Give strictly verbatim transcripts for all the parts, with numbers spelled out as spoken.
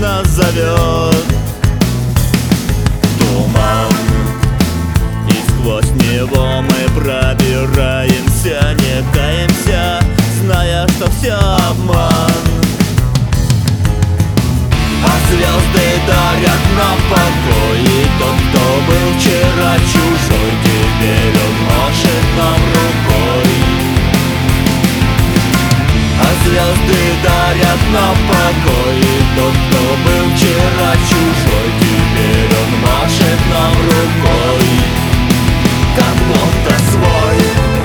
нас зовет туман, и сквозь него мы пробираемся, не каемся, зная, что все обман. А звезды дарят нам покой, и тот, кто был вчера чужой, теперь он машет нам рукой. А звезды дарят нам покой, и тот, кто был вчера чужой, теперь он машет нам рукой, как будто свой.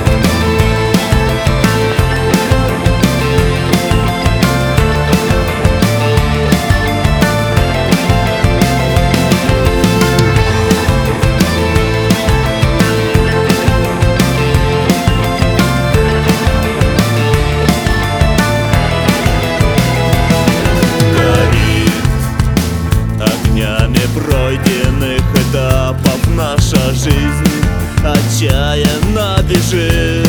Пройденных этапов наша жизнь отчаянно бежит.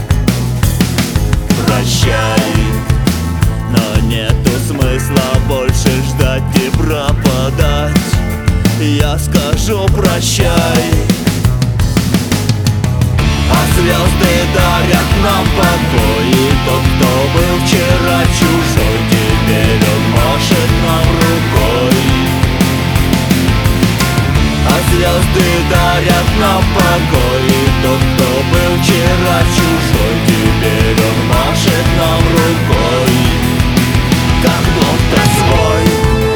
Прощай, но нету смысла больше ждать и пропадать. Я скажу прощай. А звезды дарят нам покой, и тот, кто был вчера чужой, теперь он машет нам рукой. А звезды дарят нам покой, и тот, кто был вчера чужой, теперь он машет нам рукой, как будто свой.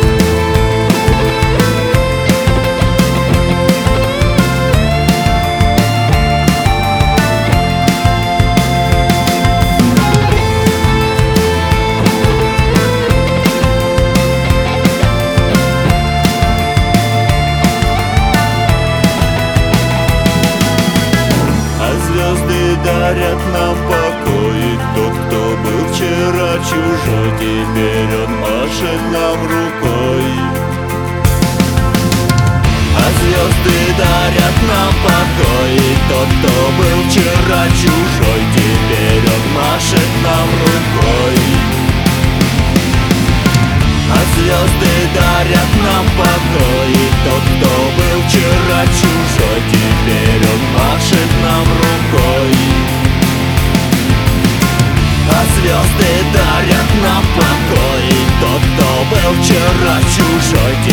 Звезды дарят нам покой, и тот, кто был вчера чужой, теперь он машет нам рукой. А звезды дарят нам покой, и тот, кто был вчера чужой, теперь он машет нам рукой. А звезды дарят нам покой, и тот, кто был вчера чужой, теперь он машет нам рукой. А звезды дарят нам покой, и тот, кто был вчера чужой,